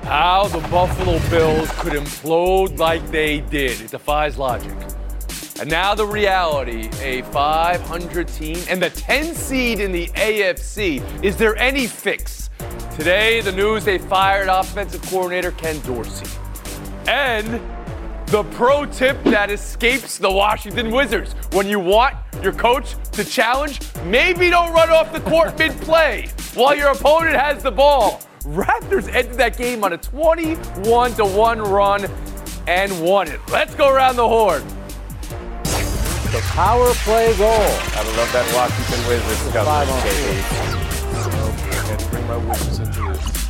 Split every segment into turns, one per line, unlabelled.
How the Buffalo Bills could implode like they did. It defies logic. And now the reality, a 500 team and the 10 seed in the AFC. Is there any fix? Today, the news, they fired offensive coordinator Ken Dorsey. And the pro tip that escapes the Washington Wizards. When you want your coach to challenge, maybe don't run off the court mid-play while your opponent has the ball. Raptors ended that game on a 21-1 run and won it. Let's go around the horn.
The power play goal.
I love that Washington Wizards coverage, KD.
And bring my Wizards into this.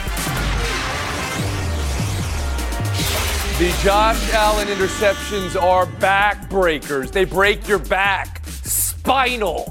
The Josh Allen interceptions are backbreakers. They break your back. Spinal.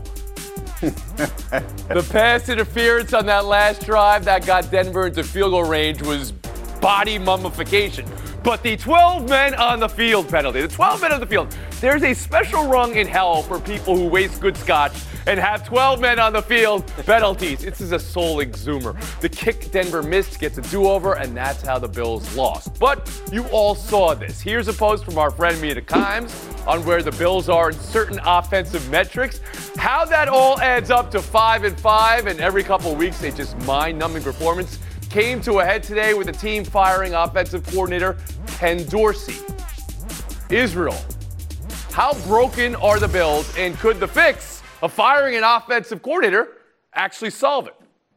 The pass interference on that last drive that got Denver into field goal range was body mummification. But the 12 men on the field penalty, the 12 men on the field, there's a special rung in hell for people who waste good scotch and have 12 men on the field penalties. This is a soul exhumer. The kick Denver missed gets a do-over, and that's how the Bills lost. But you all saw this. Here's a post from our friend Mina Kimes on where the Bills are in certain offensive metrics. How that all adds up to 5-5, and every couple of weeks, a just mind-numbing performance came to a head today with the team firing offensive coordinator Ken Dorsey. Israel, how broken are the Bills, and could the fix of firing an offensive coordinator actually solve it?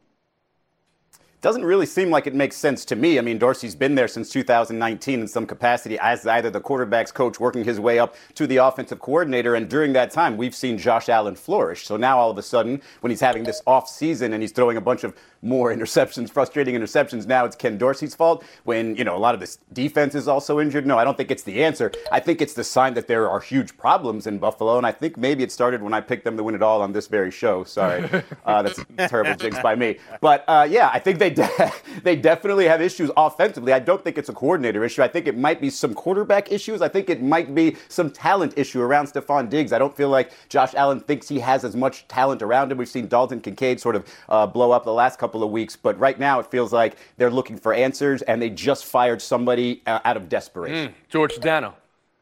Doesn't really seem like it makes sense to me. I mean, Dorsey's been there since 2019 in some capacity as either the quarterback's coach working his way up to the offensive coordinator. And during that time, we've seen Josh Allen flourish. So now all of a sudden, when he's having this off season and he's throwing a bunch of more interceptions, frustrating interceptions, now it's Ken Dorsey's fault when, a lot of this defense is also injured. No, I don't think it's the answer. I think it's the sign that there are huge problems in Buffalo. And I think maybe it started when I picked them to win it all on this very show. Sorry. That's a terrible jinx by me. But I think they definitely have issues offensively. I don't think it's a coordinator issue. I think it might be some quarterback issues. I think it might be some talent issue around Stephon Diggs. I don't feel like Josh Allen thinks he has as much talent around him. We've seen Dalton Kincaid sort of blow up the last couple of weeks. But right now it feels like they're looking for answers, and they just fired somebody out of desperation.
George Dano.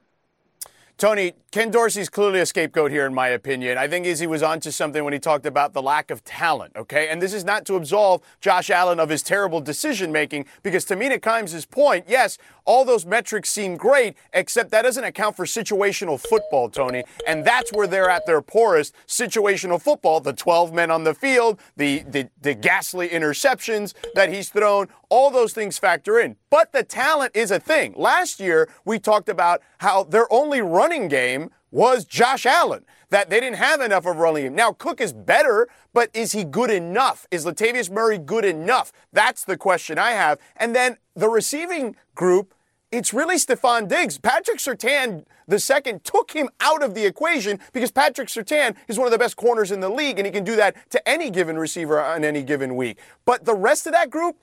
Tony, Ken Dorsey's clearly a scapegoat here, in my opinion. I think Izzy was onto something when he talked about the lack of talent, okay? And this is not to absolve Josh Allen of his terrible decision-making, because to Mina Kimes' point, yes, all those metrics seem great, except that doesn't account for situational football, Tony. And that's where they're at their poorest. Situational football, the 12 men on the field, the ghastly interceptions that he's thrown, all those things factor in. But the talent is a thing. Last year, we talked about how their only running game was Josh Allen, that they didn't have enough of a running game. Now, Cook is better, but is he good enough? Is Latavius Murray good enough? That's the question I have. And then the receiving group, it's really Stephon Diggs. Patrick Surtain II took him out of the equation because Patrick Surtain is one of the best corners in the league, and he can do that to any given receiver on any given week. But the rest of that group,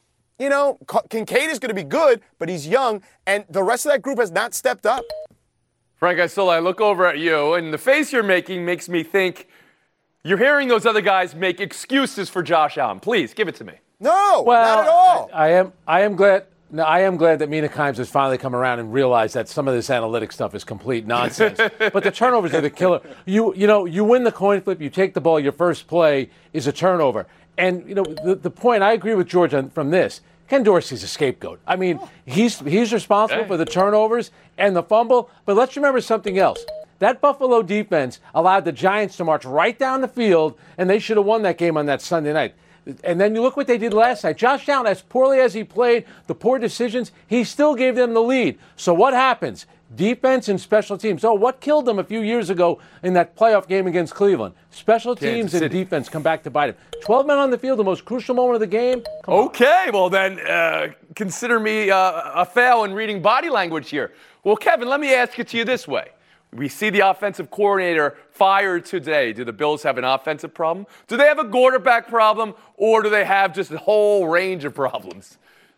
Kincaid is going to be good, but he's young, and the rest of that group has not stepped up.
Frank Isola, I look over at you, and the face you're making makes me think you're hearing those other guys make excuses for Josh Allen. Please, give it to me.
No, not at all.
I am glad that Mina Kimes has finally come around and realized that some of this analytic stuff is complete nonsense. But the turnovers are the killer. You win the coin flip, you take the ball, your first play is a turnover. And, the point, I agree with George from this. Ken Dorsey's a scapegoat. I mean, he's responsible for the turnovers and the fumble. But let's remember something else. That Buffalo defense allowed the Giants to march right down the field, and they should have won that game on that Sunday night. And then you look what they did last night. Josh Allen, as poorly as he played, the poor decisions, he still gave them the lead. So what happens? Defense and special teams. Oh, what killed them a few years ago in that playoff game against Cleveland? Special teams and defense come back to bite him. 12 men on the field, the most crucial moment of the game.
Okay, well then, consider me a fail in reading body language here. Well, Kevin, let me ask it to you this way. We see the offensive coordinator fired today. Do the Bills have an offensive problem? Do they have a quarterback problem? Or do they have just a whole range of problems?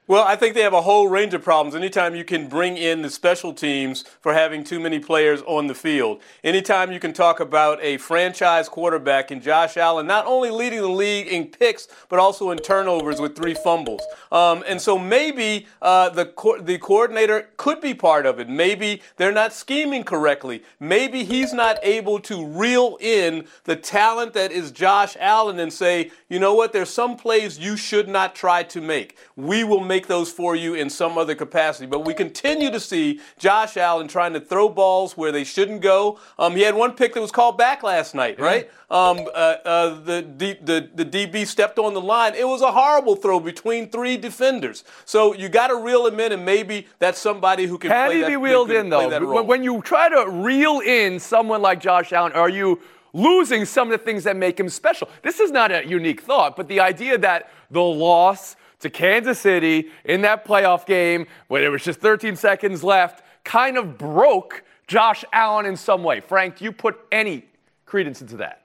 Well, I think they have a whole range of problems. Anytime you can bring in the special teams for having too many players on the field. Anytime you can talk about a franchise quarterback in Josh Allen, not only leading the league in picks, but also in turnovers with 3 fumbles. And so maybe the coordinator could be part of it. Maybe they're not scheming correctly. Maybe he's not able to reel in the talent that is Josh Allen and say, you know what, there's some plays you should not try to make. We will make those for you in some other capacity. But we continue to see Josh Allen trying to throw balls where they shouldn't go. He had one pick that was called back last night, right? The DB stepped on the line. It was a horrible throw between 3 defenders. So you got to reel him in, and maybe that's somebody who can play that.
Can he be reeled in, though? When you try to reel in someone like Josh Allen, are you losing some of the things that make him special? This is not a unique thought, but the idea that the loss to Kansas City in that playoff game when there was just 13 seconds left kind of broke Josh Allen in some way. Frank, do you put any credence into that?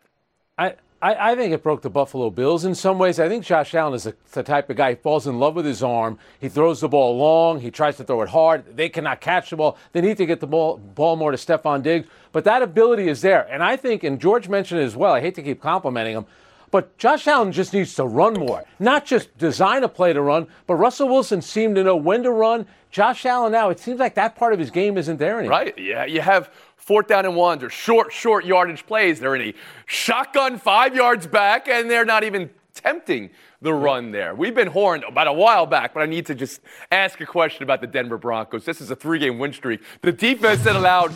I think it broke the Buffalo Bills in some ways. I think Josh Allen is the type of guy who falls in love with his arm. He throws the ball long. He tries to throw it hard. They cannot catch the ball. They need to get the ball more to Stephon Diggs. But that ability is there. And I think, and George mentioned it as well, I hate to keep complimenting him, but Josh Allen just needs to run more. Not just design a play to run, but Russell Wilson seemed to know when to run. Josh Allen now, it seems like that part of his game isn't there anymore.
Right, yeah. You have 4th down and 1s or short yardage plays. They're in a shotgun 5 yards back, and they're not even attempting the run there. We've been horned about a while back, but I need to just ask a question about the Denver Broncos. This is a 3-game win streak. The defense that allowed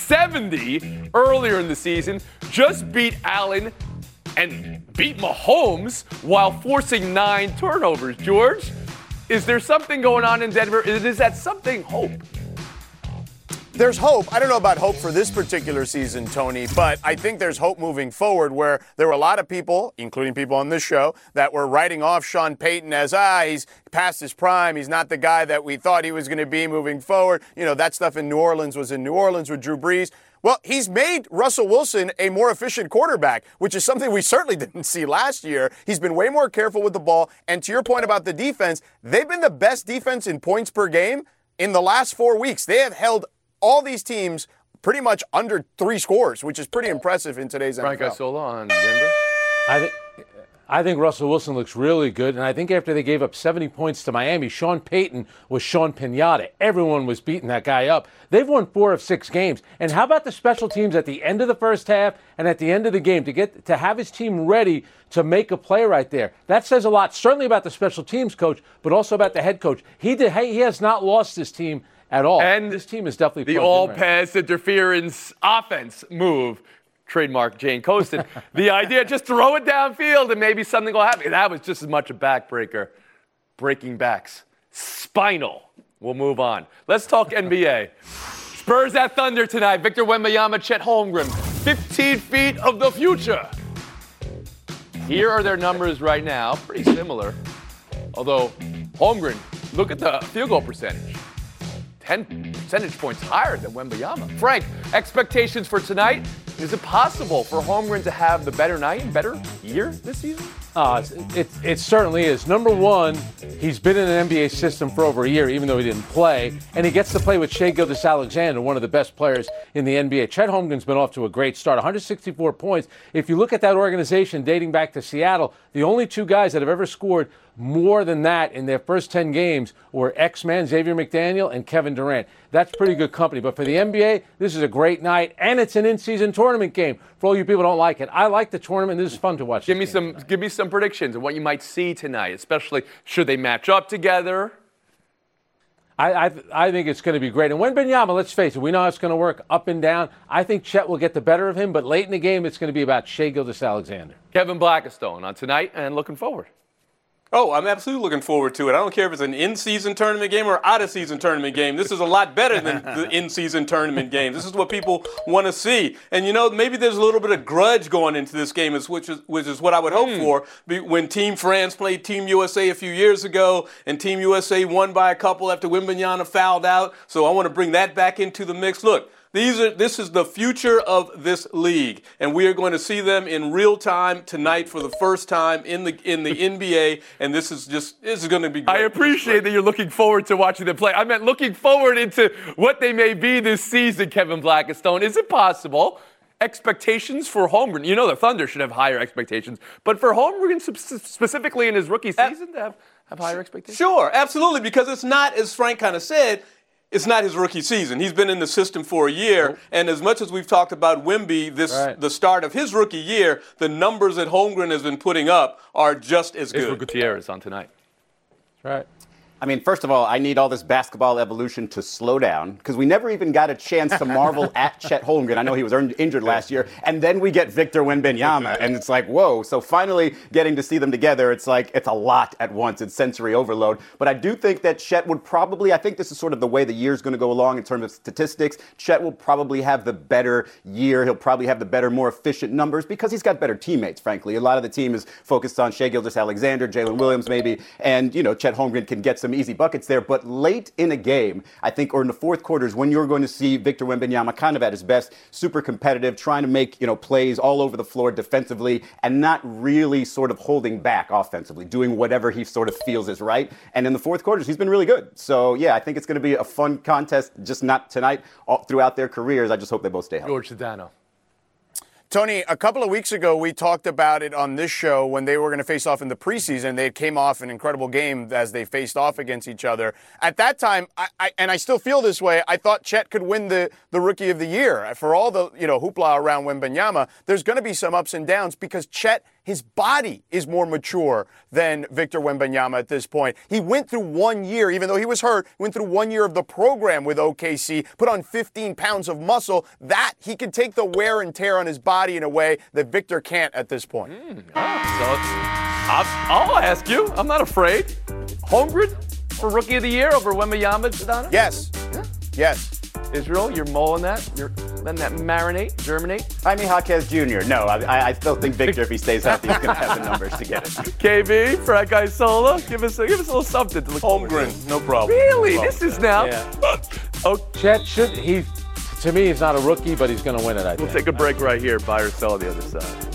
70 earlier in the season just beat Allen and beat Mahomes while forcing 9 turnovers. George, is there something going on in Denver? Is that something hope?
There's hope. I don't know about hope for this particular season, Tony, but I think there's hope moving forward where there were a lot of people, including people on this show, that were writing off Sean Payton as, he's past his prime. He's not the guy that we thought he was going to be moving forward. You know, that stuff in New Orleans was in New Orleans with Drew Brees. Well, he's made Russell Wilson a more efficient quarterback, which is something we certainly didn't see last year. He's been way more careful with the ball. And to your point about the defense, they've been the best defense in points per game in the last 4 weeks. They have held all these teams pretty much under 3 scores, which is pretty impressive in today's NFL.
Frank Isola on Denver.
I think Russell Wilson looks really good, and I think after they gave up 70 points to Miami, Sean Payton was Sean Pinata. Everyone was beating that guy up. They've won 4 of 6 games. And how about the special teams at the end of the first half and at the end of the game to have his team ready to make a play right there? That says a lot, certainly about the special teams coach, but also about the head coach. He has not lost his team at all.
And
this team is definitely
the all-pass interference offense move. Trademark Jane Coaston. The idea, just throw it downfield and maybe something will happen. That was just as much a backbreaker. Breaking backs. Spinal. We'll move on. Let's talk NBA. Spurs at Thunder tonight. Victor Wembanyama, Chet Holmgren. 15 feet of the future. Here are their numbers right now. Pretty similar. Although, Holmgren, look at the field goal percentage. 10 percentage points higher than Wembanyama. Frank, expectations for tonight? Is it possible for Holmgren to have the better night and better year this season?
It certainly is. Number one, he's been in an NBA system for over a year, even though he didn't play, and he gets to play with Shai Gilgeous-Alexander, one of the best players in the NBA. Chet Holmgren's been off to a great start, 164 points. If you look at that organization dating back to Seattle, the only 2 guys that have ever scored more than that in their first 10 games were X-Men, Xavier McDaniel, and Kevin Durant. That's pretty good company. But for the NBA, this is a great night, and it's an in-season tournament game. For all you people who don't like it, I like the tournament. This is fun to watch.
Give me some predictions of what you might see tonight, especially should they match up together.
I think it's going to be great. And Wembanyama, let's face it, we know how it's going to work up and down. I think Chet will get the better of him, but late in the game, it's going to be about Shai Gilgeous-Alexander.
Kevin Blackistone on tonight and looking forward.
Oh, I'm absolutely looking forward to it. I don't care if it's an in-season tournament game or out-of-season tournament game. This is a lot better than the in-season tournament games. This is what people want to see. And, you know, maybe there's a little bit of grudge going into this game, which is what I would hope for. When Team France played Team USA a few years ago, and Team USA won by a couple after Wembanyama fouled out. So I want to bring that back into the mix. Look, This is the future of this league, and we are going to see them in real time tonight for the first time in the NBA. And this is going to be great.
I appreciate that you're looking forward to watching them play. I meant looking forward into what they may be this season, Kevin Blackistone. Is it possible? Expectations for Holmgren. You know the Thunder should have higher expectations, but for Holmgren specifically in his rookie season to have higher expectations?
Sure, absolutely, because it's not, as Frank kind of said, it's not his rookie season. He's been in the system for a year, and as much as we've talked about Wemby, the start of his rookie year, the numbers that Holmgren has been putting up are just as good.
Israel Gutierrez on tonight.
That's right.
I mean, first of all, I need all this basketball evolution to slow down because we never even got a chance to marvel at Chet Holmgren. I know he was injured last year. And then we get Victor Wembanyama, and it's like, whoa. So finally getting to see them together, it's like it's a lot at once. It's sensory overload. But I do think that Chet would probably, I think this is sort of the way the year's going to go along in terms of statistics. Chet will probably have the better year. He'll probably have the better, more efficient numbers because he's got better teammates, frankly. A lot of the team is focused on Shai Gilgeous-Alexander, Jalen Williams maybe, and, Chet Holmgren can get some easy buckets there, but late in a game, I think, or in the fourth quarters, when you're going to see Victor Wembanyama kind of at his best, super competitive, trying to make, plays all over the floor defensively and not really sort of holding back offensively, doing whatever he sort of feels is right. And in the fourth quarters, he's been really good. So, yeah, I think it's going to be a fun contest, just not tonight, all throughout their careers. I just hope they both stay healthy.
George Sedano.
Tony, a couple of weeks ago, we talked about it on this show when they were going to face off in the preseason. They came off an incredible game as they faced off against each other. At that time, I still feel this way, I thought Chet could win the Rookie of the Year. For all the hoopla around Wembanyama, there's going to be some ups and downs because Chet, his body is more mature than Victor Wembanyama at this point. He went through 1 year, even though he was hurt, went through 1 year of the program with OKC, put on 15 pounds of muscle. That he can take the wear and tear on his body in a way that Victor can't at this point.
So I'll ask you. I'm not afraid. Holmgren for Rookie of the Year over Wembanyama, Sedano?
Yes.
Yeah.
Yes.
Israel, you're mulling that? You're letting that marinate, germinate?
Jaime Jaquez Jr. No, I still think Victor, if he stays healthy, is going to have the numbers to get it.
KB, Frank Isola, give us a little something to look forward to.
Holmgren, no problem.
Really?
No problem.
This is now.
Yeah. Chet to me, he's not a rookie, but he's going to win it, I think.
We'll take a break right here. Buy or sell on the other side.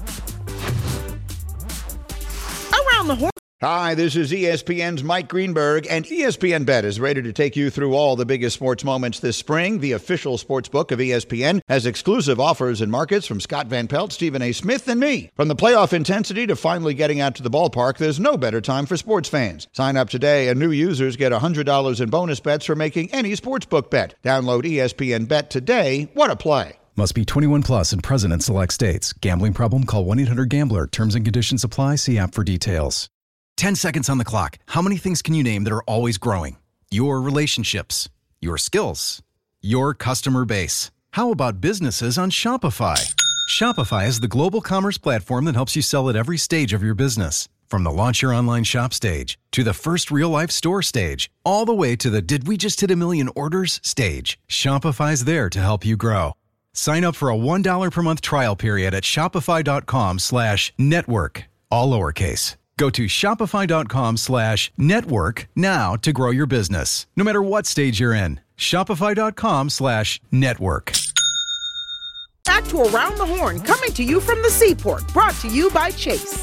Around the horn.
Hi, this is ESPN's Mike Greenberg, and ESPN Bet is ready to take you through all the biggest sports moments this spring. The official sports book of ESPN has exclusive offers and markets from Scott Van Pelt, Stephen A. Smith, and me. From the playoff intensity to finally getting out to the ballpark, there's no better time for sports fans. Sign up today, and new users get $100 in bonus bets for making any sportsbook bet. Download ESPN Bet today. What a play.
Must be 21 plus and present in select states. Gambling problem? Call 1-800-GAMBLER. Terms and conditions apply. See app for details. 10 seconds on the clock. How many things can you name that are always growing? Your relationships, your skills, your customer base. How about businesses on Shopify? Shopify is the global commerce platform that helps you sell at every stage of your business. From the launch your online shop stage, to the first real-life store stage, all the way to the did we just hit a million orders stage. Shopify's there to help you grow. Sign up for a $1 per month trial period at shopify.com/network, all lowercase. Go to shopify.com/network now to grow your business, no matter what stage you're in. Shopify.com/network.
Back to Around the Horn, coming to you from the Seaport, brought to you by Chase.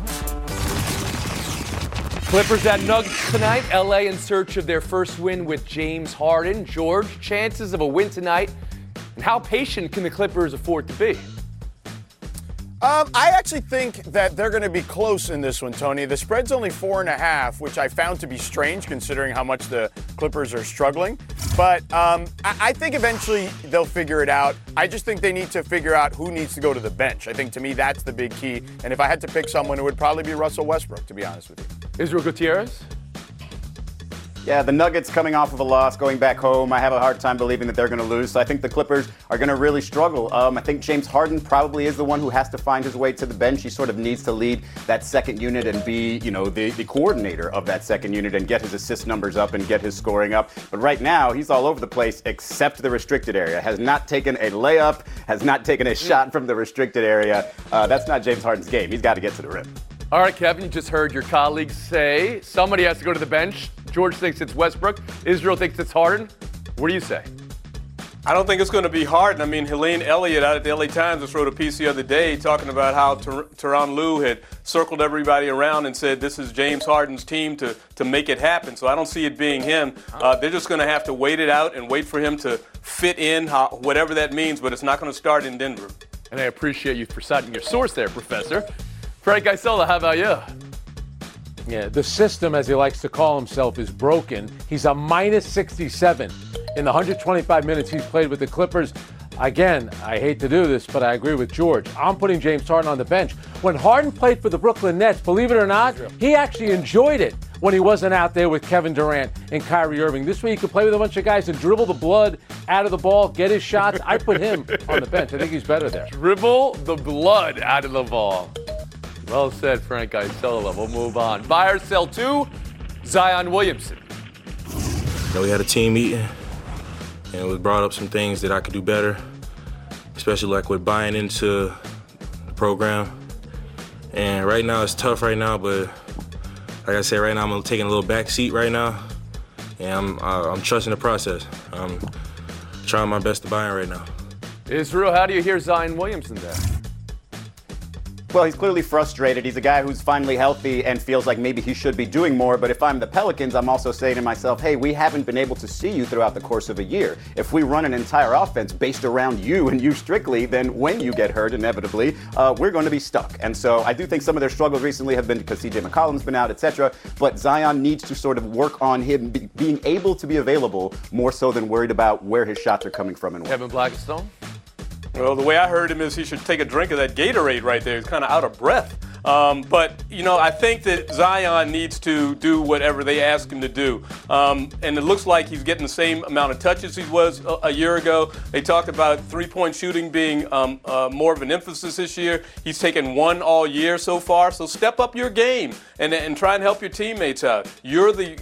Clippers at Nuggets tonight. LA in search of their first win with James Harden. George, chances of a win tonight, and how patient can the Clippers afford to be?
I actually think that they're going to be close in this one, Tony. The spread's only 4.5, which I found to be strange considering how much the Clippers are struggling. But I think eventually they'll figure it out. I just think they need to figure out who needs to go to the bench. I think, to me, that's the big key. And if I had to pick someone, it would probably be Russell Westbrook, to be honest with you.
Israel Gutierrez?
Yeah, the Nuggets coming off of a loss, going back home. I have a hard time believing that they're going to lose. So I think the Clippers are going to really struggle. I think James Harden probably is the one who has to find his way to the bench. He sort of needs to lead that second unit and be, the coordinator of that second unit and get his assist numbers up and get his scoring up. But right now, he's all over the place except the restricted area. Has not taken a layup, has not taken a shot from the restricted area. That's not James Harden's game. He's got to get to the rim.
All right, Kevin, you just heard your colleagues say somebody has to go to the bench. George thinks it's Westbrook. Israel thinks it's Harden. What do you say?
I don't think it's going to be hard. I mean, Helene Elliott out at the LA Times just wrote a piece the other day talking about how Tyronn Lue had circled everybody around and said this is James Harden's team to make it happen. So I don't see it being him. They're just going to have to wait it out and wait for him to fit in, whatever that means, but it's not going to start in Denver.
And I appreciate you for citing your source there, Professor. Frank Isola, how about you?
Yeah, the system, as he likes to call himself, is broken. He's a minus 67 in the 125 minutes he's played with the Clippers. Again, I hate to do this, but I agree with George. I'm putting James Harden on the bench. When Harden played for the Brooklyn Nets, believe it or not, he actually enjoyed it when he wasn't out there with Kevin Durant and Kyrie Irving. This way he could play with a bunch of guys and dribble the blood out of the ball, get his shots. I put him on the bench. I think he's better there.
Dribble the blood out of the ball. Well said, Frank Isola. We'll move on. Buy or sell to Zion Williamson.
We had a team meeting, and we brought up some things that I could do better, especially like with buying into the program. And right now it's tough right now, but like I said, right now I'm taking a little back seat right now, and I'm trusting the process. I'm trying my best to buy in right now.
Israel, how do you hear Zion Williamson there?
Well, he's clearly frustrated. He's a guy who's finally healthy and feels like maybe he should be doing more. But if I'm the Pelicans, I'm also saying to myself, hey, we haven't been able to see you throughout the course of a year. If we run an entire offense based around you and you strictly, then when you get hurt, inevitably, we're going to be stuck. And so I do think some of their struggles recently have been because CJ McCollum's been out, etc. But Zion needs to sort of work on him being able to be available more so than worried about where his shots are coming from and when.
Kevin Blackstone?
Well, the way I heard him is he should take a drink of that Gatorade right there. He's kind of out of breath. But, I think that Zion needs to do whatever they ask him to do. And it looks like he's getting the same amount of touches he was a year ago. They talked about three-point shooting being more of an emphasis this year. He's taken one all year so far. So step up your game and try and help your teammates out. You're the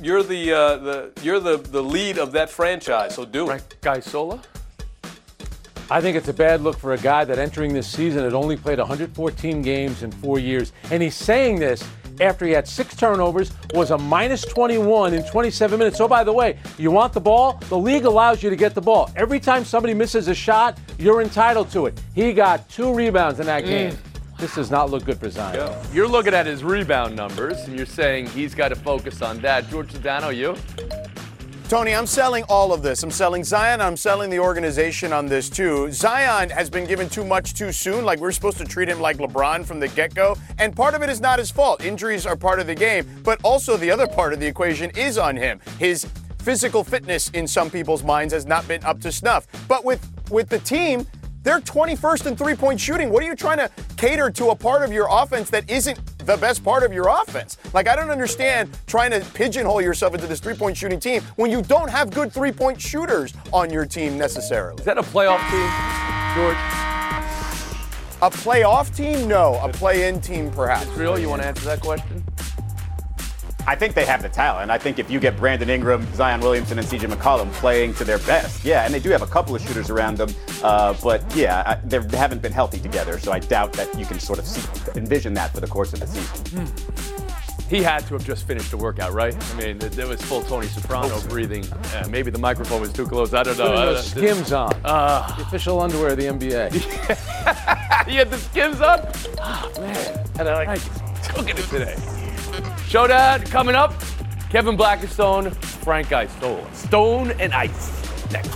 lead of that franchise. So do it.
Guy Sola?
I think it's a bad look for a guy that entering this season had only played 114 games in 4 years. And he's saying this after he had 6 turnovers, was a minus 21 in 27 minutes. So, by the way, you want the ball? The league allows you to get the ball. Every time somebody misses a shot, you're entitled to it. He got 2 rebounds in that game. This does not look good for Zion.
Yeah. You're looking at his rebound numbers, and you're saying he's got to focus on that. George Sedano, you?
Tony, I'm selling all of this. I'm selling Zion. I'm selling the organization on this, too. Zion has been given too much too soon. Like, we're supposed to treat him like LeBron from the get-go. And part of it is not his fault. Injuries are part of the game. But also the other part of the equation is on him. His physical fitness, in some people's minds, has not been up to snuff. But with the team, they're 21st in three-point shooting. What are you trying to cater to a part of your offense that isn't the best part of your offense? Like, I don't understand trying to pigeonhole yourself into this three-point shooting team when you don't have good three-point shooters on your team necessarily.
Is that a playoff team, George?
A playoff team? No. A play-in team, perhaps.
Israel, you want to answer that question?
I think they have the talent. I think if you get Brandon Ingram, Zion Williamson, and CJ McCollum playing to their best, yeah, and they do have a couple of shooters around them, but yeah, they haven't been healthy together, so I doubt that you can sort of envision that for the course of the season.
He had to have just finished a workout, right? I mean, there was full Tony Soprano breathing. Maybe the microphone was too close. I don't know.
Putting those Skims on. The official underwear of the NBA.
You had the Skims on? Oh, man. I took it today. Showdown coming up. Kevin Blackstone, Frank Isola. Stone and Ice. Next.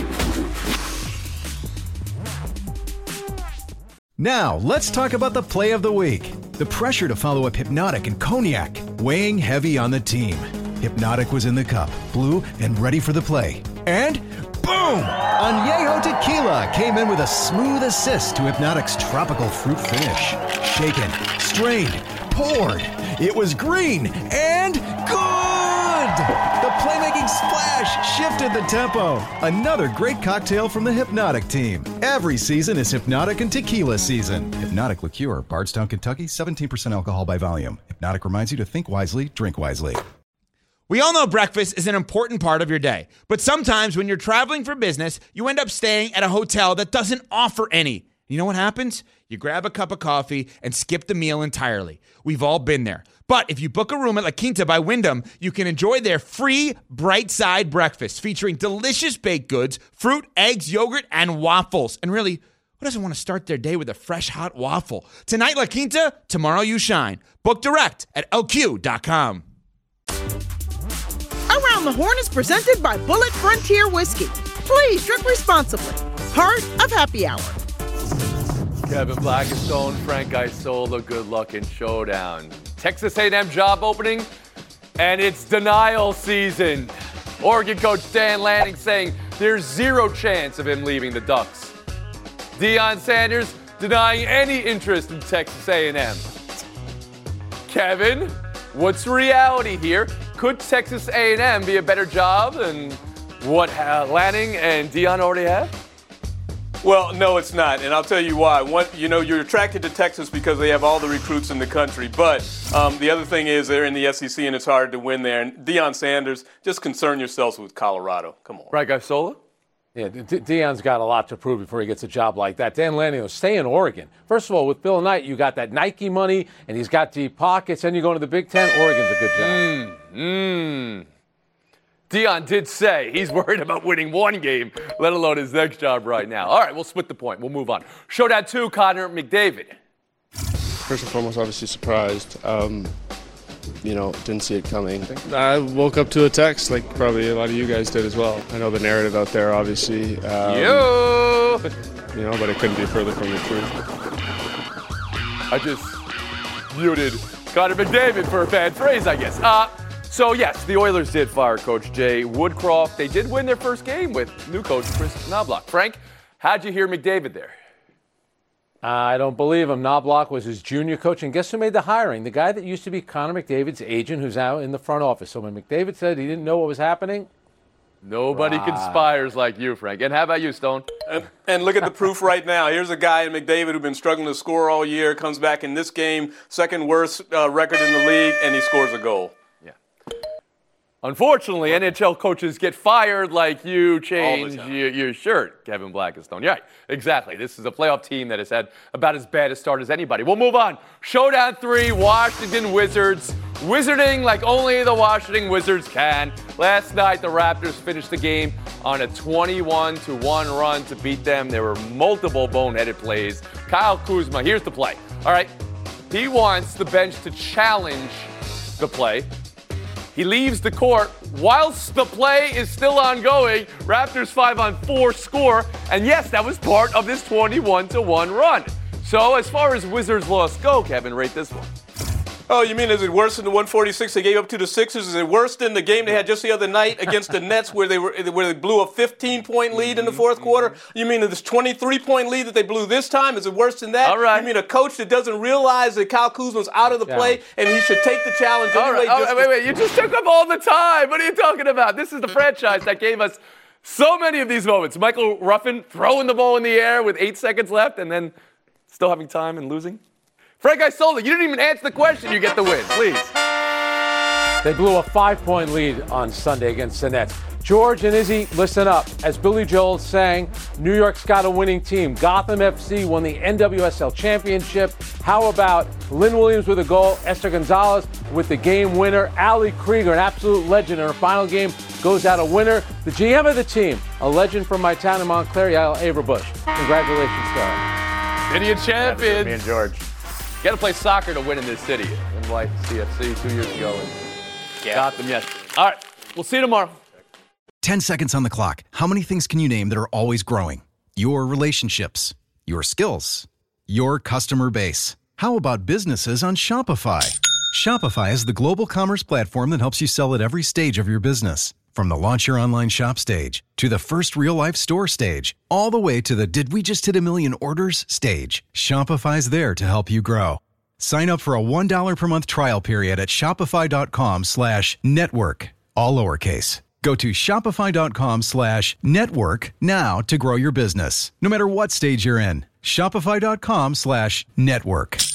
Now, let's talk about the play of the week. The pressure to follow up Hypnotic and Cognac, weighing heavy on the team. Hypnotic was in the cup, blue, and ready for the play. And boom! Añejo Tequila came in with a smooth assist to Hypnotic's tropical fruit finish. Shaken, strained, poured. It was green and good! The playmaking splash shifted the tempo. Another great cocktail from the Hypnotic team. Every season is Hypnotic and Tequila season. Hypnotic Liqueur, Bardstown, Kentucky, 17% alcohol by volume. Hypnotic reminds you to think wisely, drink wisely.
We all know breakfast is an important part of your day. But sometimes when you're traveling for business, you end up staying at a hotel that doesn't offer any. You know what happens? You grab a cup of coffee and skip the meal entirely. We've all been there. But if you book a room at La Quinta by Wyndham, you can enjoy their free Bright Side breakfast featuring delicious baked goods, fruit, eggs, yogurt, and waffles. And really, who doesn't want to start their day with a fresh, hot waffle? Tonight, La Quinta, tomorrow you shine. Book direct at lq.com.
Around the Horn is presented by Bullet Frontier Whiskey. Please drink responsibly. Part of Happy Hour.
Kevin Blackistone, Frank Isola, good luck in Showdown. Texas A&M job opening, and it's denial season. Oregon coach Dan Lanning saying there's zero chance of him leaving the Ducks. Deion Sanders denying any interest in Texas A&M. Kevin, what's reality here? Could Texas A&M be a better job than what Lanning and Deion already have?
Well, no, it's not, and I'll tell you why. One, you're attracted to Texas because they have all the recruits in the country, but the other thing is they're in the SEC and it's hard to win there. And Deion Sanders, just concern yourselves with Colorado. Come on.
Right, Isola?
Yeah, Deion's got a lot to prove before he gets a job like that. Dan Lanning will stay in Oregon. First of all, with Bill Knight, you got that Nike money, and he's got deep pockets, and you go to the Big Ten. Oregon's a good job.
Deion did say he's worried about winning one game, let alone his next job right now. All right, we'll split the point. We'll move on. Showdown 2, Connor McDavid.
First and foremost, obviously surprised. Didn't see it coming. I woke up to a text like probably a lot of you guys did as well. I know the narrative out there, obviously. But it couldn't be further from the truth.
I just muted Connor McDavid for a bad phrase, I guess. So, yes, the Oilers did fire Coach Jay Woodcroft. They did win their first game with new coach Chris Knobloch. Frank, how'd you hear McDavid there?
I don't believe him. Knobloch was his junior coach, and guess who made the hiring? The guy that used to be Connor McDavid's agent, who's now in the front office. So when McDavid said he didn't know what was happening,
nobody conspires like you, Frank. And how about you, Stone?
And look at the proof right now. Here's a guy in McDavid who's been struggling to score all year, comes back in this game, second worst record in the league, and he scores a goal.
Unfortunately, NHL coaches get fired like you change your shirt, Kevin Blackistone. Yeah, exactly. This is a playoff team that has had about as bad a start as anybody. We'll move on. Showdown 3, Washington Wizards. Wizarding like only the Washington Wizards can. Last night, the Raptors finished the game on a 21-1 run to beat them. There were multiple boneheaded plays. Kyle Kuzma, here's the play. All right, he wants the bench to challenge the play. He leaves the court whilst the play is still ongoing. Raptors 5-on-4 score. And yes, that was part of this 21-1 run. So as far as Wizards loss go, Kevin, rate this one.
Oh, you mean is it worse than the 146 they gave up to the Sixers? Is it worse than the game they had just the other night against the Nets where they blew a 15-point lead in the fourth quarter? You mean this 23-point lead that they blew this time? Is it worse than that?
All right.
You mean a coach that doesn't realize that Kyle Kuzma's out of the play and he should take the challenge anyway?
Wait. You just took up all the time. What are you talking about? This is the franchise that gave us so many of these moments. Michael Ruffin throwing the ball in the air with 8 seconds left and then still having time and losing. Frank Isola, you didn't even answer the question. You get the win, please.
They blew a 5-point lead on Sunday against the Nets. George and Izzy, listen up. As Billy Joel sang, New York's got a winning team. Gotham FC won the NWSL championship. How about Lynn Williams with a goal, Esther Gonzalez with the game winner, Ali Krieger, an absolute legend in her final game, goes out a winner. The GM of the team, a legend from my town in Montclair, Yael Averbush. Congratulations to her.
City of Champions.
Me and George.
You got to play soccer to win in this city. In like CFC 2 years ago and got them yesterday. All right, we'll see you tomorrow.
10 seconds on the clock. How many things can you name that are always growing? Your relationships, your skills, your customer base. How about businesses on Shopify? Shopify is the global commerce platform that helps you sell at every stage of your business. From the launch your online shop stage, to the first real-life store stage, all the way to the did we just hit a million orders stage, Shopify's there to help you grow. Sign up for a $1 per month trial period at shopify.com/network, all lowercase. Go to shopify.com/network now to grow your business, no matter what stage you're in. Shopify.com/network.